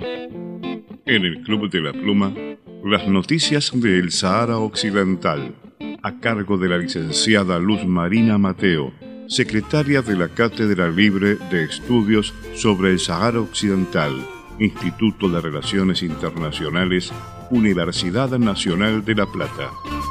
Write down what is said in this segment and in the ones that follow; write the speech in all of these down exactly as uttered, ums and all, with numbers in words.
En el Club de la Pluma, las noticias del Sahara Occidental, a cargo de la licenciada Luz Marina Mateo, secretaria de la Cátedra Libre de Estudios sobre el Sahara Occidental, Instituto de Relaciones Internacionales, Universidad Nacional de La Plata.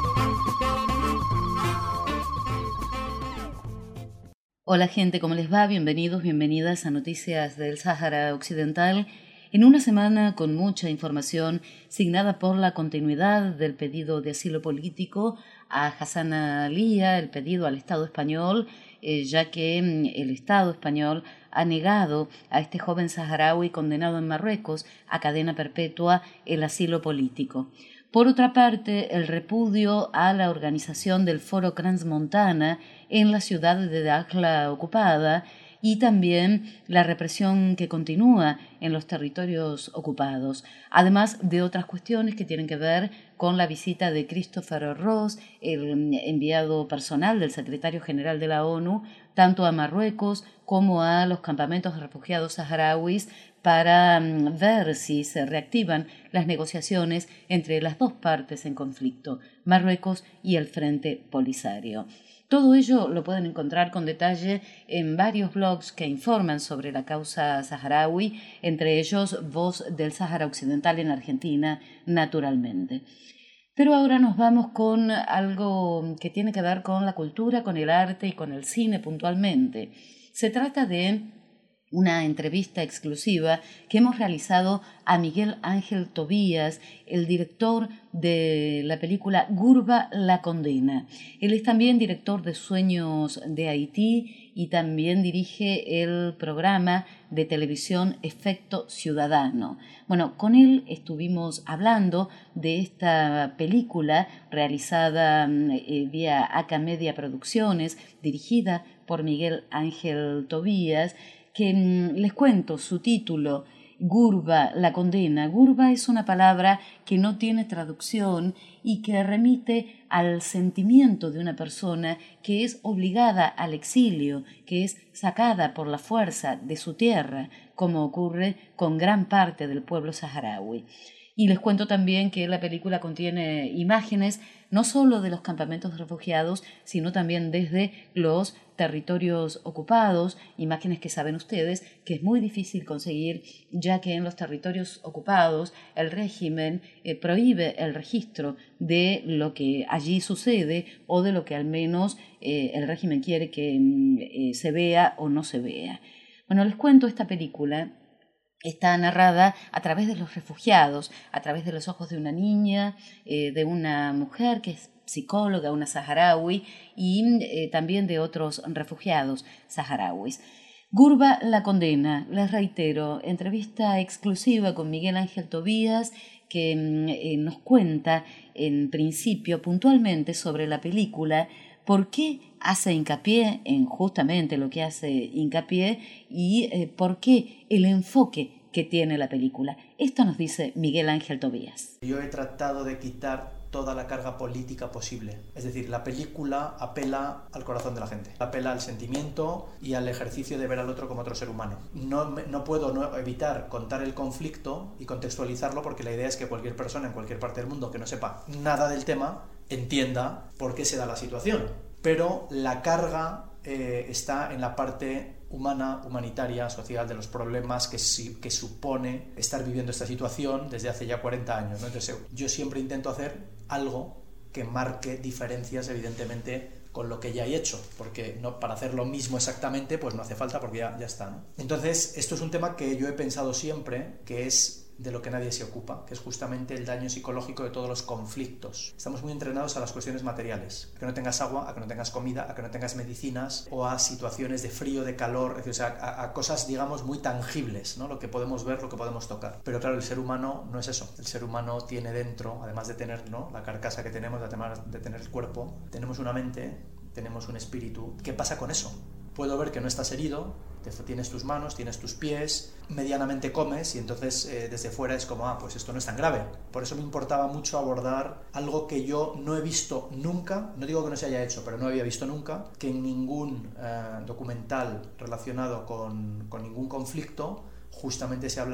Hola gente, ¿cómo les va? Bienvenidos, bienvenidas a Noticias del Sahara Occidental, en una semana con mucha información signada por la continuidad del pedido de asilo político a Hassan Alia, el pedido al Estado español, eh, ya que el Estado español ha negado a este joven saharaui condenado en Marruecos a cadena perpetua el asilo político. Por otra parte, el repudio a la organización del Foro Transmontana en la ciudad de Dakhla ocupada y también la represión que continúa en los territorios ocupados, además de otras cuestiones que tienen que ver con la visita de Christopher Ross, el enviado personal del secretario general de la ONU, tanto a Marruecos como a los campamentos de refugiados saharauis, para ver si se reactivan las negociaciones entre las dos partes en conflicto, Marruecos y el Frente Polisario. Todo ello lo pueden encontrar con detalle en varios blogs que informan sobre la causa saharaui, entre ellos Voz del Sahara Occidental en Argentina, naturalmente. Pero ahora nos vamos con algo que tiene que ver con la cultura, con el arte y con el cine puntualmente. Se trata de una entrevista exclusiva que hemos realizado a Miguel Ángel Tobías, el director de la película Gurba la condena. Él es también director de Sueños de Haití y también dirige el programa de televisión Efecto Ciudadano. Bueno, con él estuvimos hablando de esta película realizada eh, vía Aca Media Producciones, dirigida por Miguel Ángel Tobías, que mmm, les cuento su título, Gurba, la condena. Gurba es una palabra que no tiene traducción y que remite al sentimiento de una persona que es obligada al exilio, que es sacada por la fuerza de su tierra, como ocurre con gran parte del pueblo saharaui. Y les cuento también que la película contiene imágenes no solo de los campamentos de refugiados, sino también desde los territorios ocupados, imágenes que saben ustedes que es muy difícil conseguir, ya que en los territorios ocupados el régimen eh, prohíbe el registro de lo que allí sucede o de lo que al menos eh, el régimen quiere que eh, se vea o no se vea. Bueno, les cuento esta película. Está narrada a través de los refugiados, a través de los ojos de una niña, eh, de una mujer que es psicóloga, una saharaui, y eh, también de otros refugiados saharauis. Gurba la condena, les reitero, entrevista exclusiva con Miguel Ángel Tobías, que eh, nos cuenta en principio puntualmente sobre la película, por qué hace hincapié en justamente lo que hace hincapié y eh, por qué el enfoque que tiene la película. Esto nos dice Miguel Ángel Tobías. Yo he tratado de quitar toda la carga política posible. Es decir, la película apela al corazón de la gente, apela al sentimiento y al ejercicio de ver al otro como otro ser humano. No, no puedo no evitar contar el conflicto y contextualizarlo porque la idea es que cualquier persona en cualquier parte del mundo que no sepa nada del tema entienda por qué se da la situación. Pero la carga eh, está en la parte humana, humanitaria, social de los problemas que, que supone estar viviendo esta situación desde hace ya cuarenta años, ¿no? Entonces yo siempre intento hacer algo que marque diferencias, evidentemente, con lo que ya he hecho, porque no, para hacer lo mismo exactamente pues no hace falta porque ya, ya está, ¿no? Entonces esto es un tema que yo he pensado siempre, que es de lo que nadie se ocupa, que es justamente el daño psicológico de todos los conflictos. Estamos muy entrenados a las cuestiones materiales, a que no tengas agua, a que no tengas comida, a que no tengas medicinas o a situaciones de frío, de calor, es decir, o sea, a, a cosas, digamos, muy tangibles, ¿no? Lo que podemos ver, lo que podemos tocar. Pero claro, el ser humano no es eso. El ser humano tiene dentro, además de tener, ¿no?, la carcasa que tenemos, de tener el cuerpo, tenemos una mente, tenemos un espíritu. ¿Qué pasa con eso? Puedo ver que no estás herido, tienes tus manos, tienes tus pies, medianamente comes y entonces eh, desde fuera es como, ah, pues esto no es tan grave. Por eso me importaba mucho abordar algo que yo no he visto nunca, no digo que no se haya hecho, pero no había visto nunca, que en ningún eh, documental relacionado con, con ningún conflicto justamente se hablara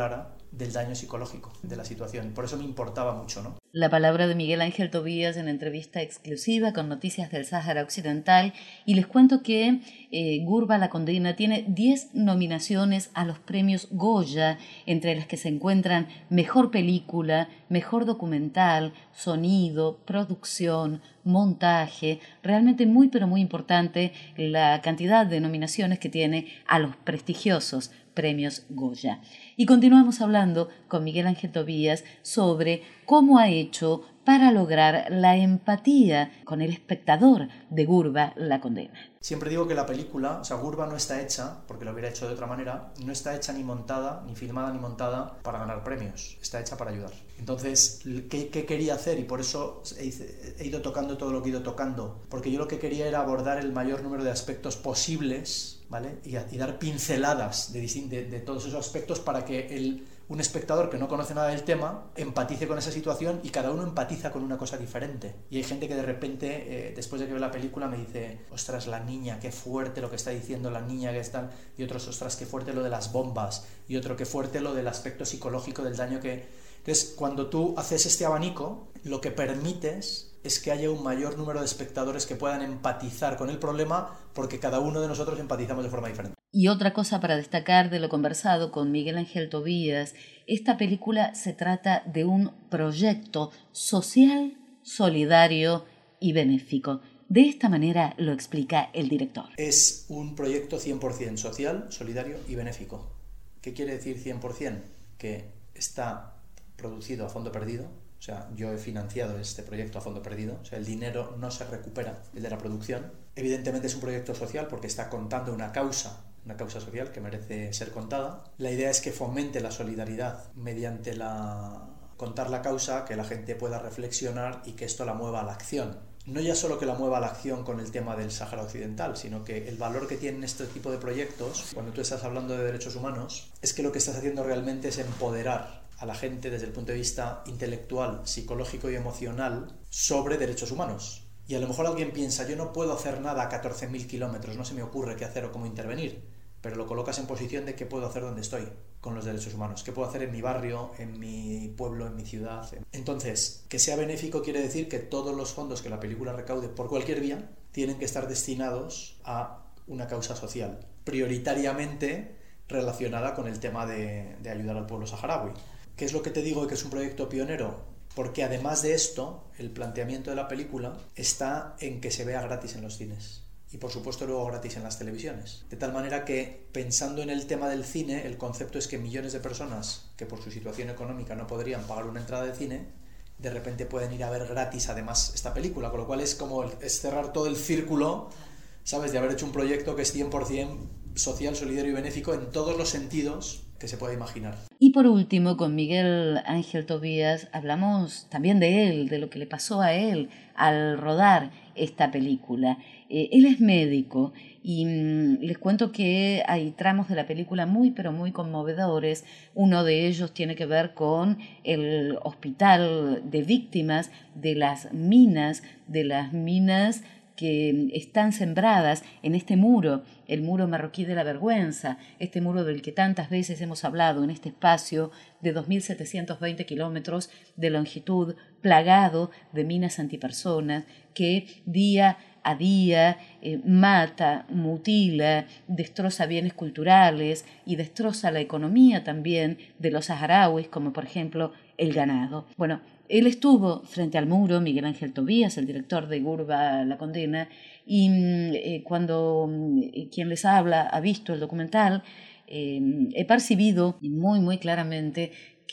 del daño psicológico de la situación. Por eso me importaba mucho, ¿no? La palabra de Miguel Ángel Tobías en entrevista exclusiva con Noticias del Sáhara Occidental, y les cuento que eh, Ghurba la condena tiene diez nominaciones a los premios Goya, entre las que se encuentran Mejor Película, Mejor Documental, Sonido, Producción, Montaje. Realmente muy pero muy importante la cantidad de nominaciones que tiene a los prestigiosos premios Goya. Y continuamos hablando con Miguel Ángel Tobías sobre cómo ha hecho para lograr la empatía con el espectador de Ghurba la condena. Siempre digo que la película, o sea, Ghurba no está hecha, porque lo hubiera hecho de otra manera, no está hecha ni montada, ni filmada ni montada para ganar premios, está hecha para ayudar. Entonces, ¿qué, qué quería hacer? Y por eso he, he ido tocando todo lo que he ido tocando, porque yo lo que quería era abordar el mayor número de aspectos posibles, ¿vale? Y, y dar pinceladas de, de, de todos esos aspectos para que el... un espectador que no conoce nada del tema empatice con esa situación, y cada uno empatiza con una cosa diferente. Y hay gente que de repente, eh, después de que ve la película, me dice: ostras, la niña, qué fuerte lo que está diciendo la niña, que está... y otros, ostras, qué fuerte lo de las bombas, y otro, qué fuerte lo del aspecto psicológico del daño que... Entonces, cuando tú haces este abanico, lo que permites es que haya un mayor número de espectadores que puedan empatizar con el problema, porque cada uno de nosotros empatizamos de forma diferente. Y otra cosa para destacar de lo conversado con Miguel Ángel Tobías: esta película se trata de un proyecto social, solidario y benéfico. De esta manera lo explica el director. Es un proyecto cien por ciento social, solidario y benéfico. ¿Qué quiere decir cien por ciento? Que está producido a fondo perdido. O sea, yo he financiado este proyecto a fondo perdido. O sea, el dinero no se recupera, el de la producción. Evidentemente es un proyecto social porque está contando una causa, una causa social que merece ser contada. La idea es que fomente la solidaridad mediante la contar la causa, que la gente pueda reflexionar y que esto la mueva a la acción. No ya solo que la mueva a la acción con el tema del Sáhara Occidental, sino que el valor que tienen este tipo de proyectos, cuando tú estás hablando de derechos humanos, es que lo que estás haciendo realmente es empoderar a la gente desde el punto de vista intelectual, psicológico y emocional sobre derechos humanos. Y a lo mejor alguien piensa: yo no puedo hacer nada a catorce mil kilómetros, no se me ocurre qué hacer o cómo intervenir, pero lo colocas en posición de qué puedo hacer donde estoy con los derechos humanos, qué puedo hacer en mi barrio, en mi pueblo, en mi ciudad. Entonces, que sea benéfico quiere decir que todos los fondos que la película recaude por cualquier vía tienen que estar destinados a una causa social, prioritariamente relacionada con el tema de, de ayudar al pueblo saharaui. ¿Qué es lo que te digo de que es un proyecto pionero? Porque además de esto, el planteamiento de la película está en que se vea gratis en los cines. Y por supuesto luego gratis en las televisiones. De tal manera que, pensando en el tema del cine, el concepto es que millones de personas que por su situación económica no podrían pagar una entrada de cine, de repente pueden ir a ver gratis además esta película. Con lo cual es como es cerrar todo el círculo, ¿sabes?, de haber hecho un proyecto que es cien por ciento social, solidario y benéfico en todos los sentidos que se pueda imaginar. Y por último, con Miguel Ángel Tobías hablamos también de él, de lo que le pasó a él al rodar esta película. Eh, él es médico y mmm, les cuento que hay tramos de la película muy pero muy conmovedores. Uno de ellos tiene que ver con el hospital de víctimas de las minas, de las minas que están sembradas en este muro, el muro marroquí de la vergüenza, este muro del que tantas veces hemos hablado en este espacio de dos mil setecientos veinte kilómetros de longitud, plagado de minas antipersonas, que día a día eh, mata, mutila, destroza bienes culturales y destroza la economía también de los saharauis, como por ejemplo el ganado. Bueno, él estuvo frente al muro, Miguel Ángel Tobías, el director de Ghurba la condena, y eh, cuando eh, quien les habla ha visto el documental, eh, he percibido muy, muy claramente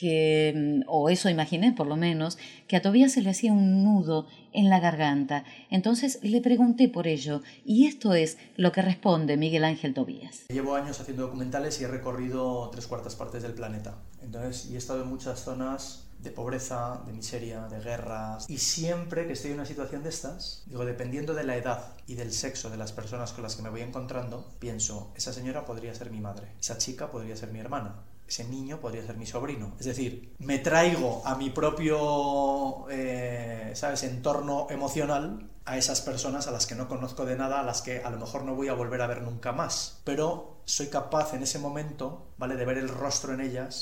que, o eso imaginé por lo menos, que a Tobías se le hacía un nudo en la garganta. Entonces le pregunté por ello, y esto es lo que responde Miguel Ángel Tobías. Llevo años haciendo documentales y he recorrido tres cuartas partes del planeta. Entonces, y he estado en muchas zonas de pobreza, de miseria, de guerras, y siempre que estoy en una situación de estas, digo, dependiendo de la edad y del sexo de las personas con las que me voy encontrando, pienso: esa señora podría ser mi madre, esa chica podría ser mi hermana, ese niño podría ser mi sobrino. Es decir, me traigo a mi propio eh, ¿sabes?, entorno emocional a esas personas a las que no conozco de nada, a las que a lo mejor no voy a volver a ver nunca más, pero soy capaz en ese momento, ¿vale?, de ver el rostro en ellas,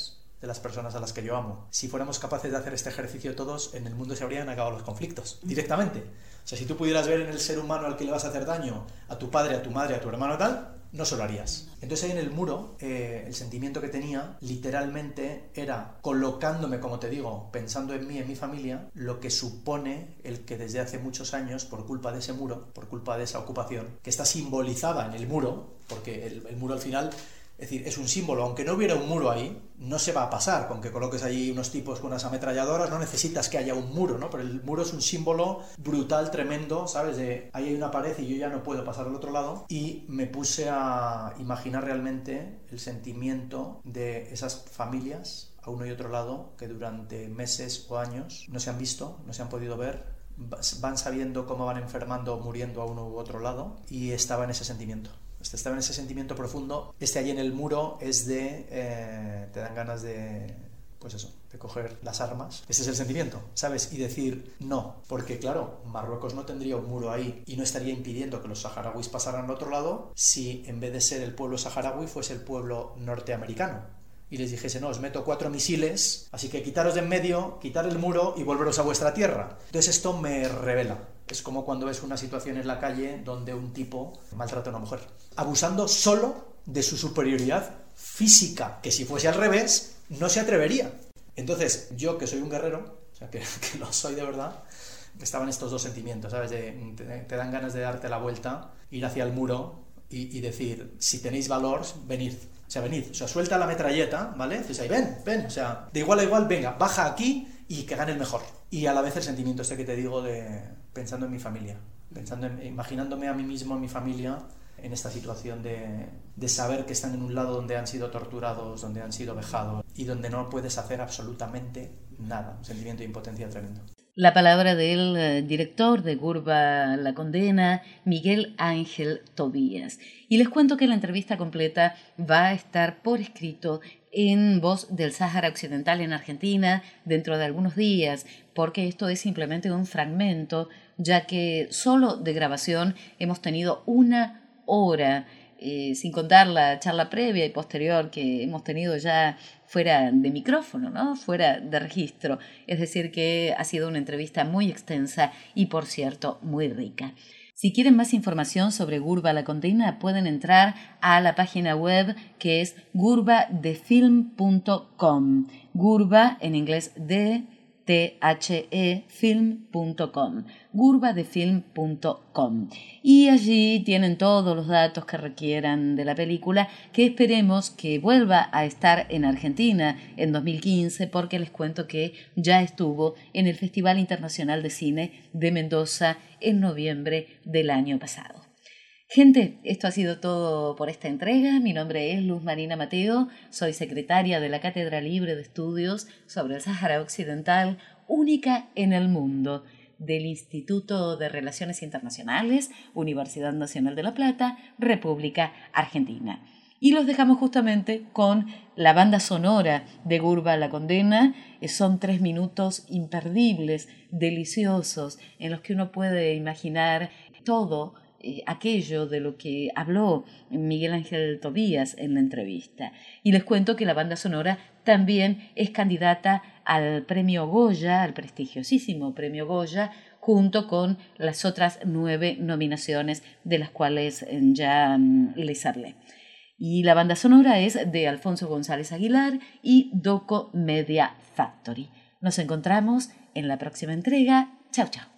de las personas a las que yo amo. Si fuéramos capaces de hacer este ejercicio todos, en el mundo se habrían acabado los conflictos, directamente. O sea, si tú pudieras ver en el ser humano al que le vas a hacer daño, a tu padre, a tu madre, a tu hermano tal, no se lo harías. Entonces ahí en el muro, eh, el sentimiento que tenía, literalmente, era colocándome, como te digo, pensando en mí, en mi familia, lo que supone el que desde hace muchos años, por culpa de ese muro, por culpa de esa ocupación, que está simbolizada en el muro, porque el, el muro al final... Es decir, es un símbolo, aunque no hubiera un muro ahí, no se va a pasar con que coloques allí unos tipos con unas ametralladoras, no necesitas que haya un muro, ¿no? Pero el muro es un símbolo brutal, tremendo, ¿sabes? De ahí hay una pared y yo ya no puedo pasar al otro lado, y me puse a imaginar realmente el sentimiento de esas familias a uno y otro lado que durante meses o años no se han visto, no se han podido ver, van sabiendo cómo van enfermando o muriendo a uno u otro lado, y estaba en ese sentimiento. Estaba en ese sentimiento profundo. Este allí en el muro es de... Eh, te dan ganas de... Pues eso, de coger las armas. Ese es el sentimiento, ¿sabes? Y decir no. Porque claro, Marruecos no tendría un muro ahí y no estaría impidiendo que los saharauis pasaran al otro lado si en vez de ser el pueblo saharaui fuese el pueblo norteamericano. Y les dijese, no, os meto cuatro misiles, así que quitaros de en medio, quitar el muro y volveros a vuestra tierra. Entonces esto me revela. Es como cuando ves una situación en la calle donde un tipo maltrata a una mujer, abusando solo de su superioridad física, que si fuese al revés, no se atrevería. Entonces, yo que soy un guerrero, o sea, que, que lo soy de verdad, estaban estos dos sentimientos, ¿sabes? De, te, te dan ganas de darte la vuelta, ir hacia el muro y, y decir, si tenéis valor, venid. O sea, venid, o sea, suelta la metralleta, ¿vale? Entonces ahí, ven, ven, o sea, de igual a igual, venga, baja aquí y que gane el mejor. Y a la vez el sentimiento este que te digo de pensando en mi familia, pensando en, imaginándome a mí mismo, en mi familia, en esta situación de, de saber que están en un lado donde han sido torturados, donde han sido vejados y donde no puedes hacer absolutamente nada. Un sentimiento de impotencia tremendo. La palabra del eh, director de Gurba la Condena, Miguel Ángel Tobías. Y les cuento que la entrevista completa va a estar por escrito en Voz del Sáhara Occidental en Argentina dentro de algunos días, porque esto es simplemente un fragmento, ya que solo de grabación hemos tenido una hora, eh, sin contar la charla previa y posterior que hemos tenido ya fuera de micrófono, ¿no? Fuera de registro. Es decir, que ha sido una entrevista muy extensa y, por cierto, muy rica. Si quieren más información sobre Gurba la Condena, pueden entrar a la página web que es gurba de film punto com. Gurba, en inglés, de T H E film punto com, gurba de film punto com. Y allí tienen todos los datos que requieran de la película, que esperemos que vuelva a estar en Argentina en dos mil quince, porque les cuento que ya estuvo en el Festival Internacional de Cine de Mendoza en noviembre del año pasado. Gente, esto ha sido todo por esta entrega. Mi nombre es Luz Marina Mateo, soy secretaria de la Cátedra Libre de Estudios sobre el Sáhara Occidental, única en el mundo, del Instituto de Relaciones Internacionales, Universidad Nacional de La Plata, República Argentina. Y los dejamos justamente con la banda sonora de Gurba la Condena. Son tres minutos imperdibles, deliciosos, en los que uno puede imaginar todo aquello de lo que habló Miguel Ángel Tobías en la entrevista. Y les cuento que la banda sonora también es candidata al premio Goya, al prestigiosísimo premio Goya, junto con las otras nueve nominaciones de las cuales ya les hablé. Y la banda sonora es de Alfonso González Aguilar y Doco Media Factory. Nos encontramos en la próxima entrega. Chau, chau.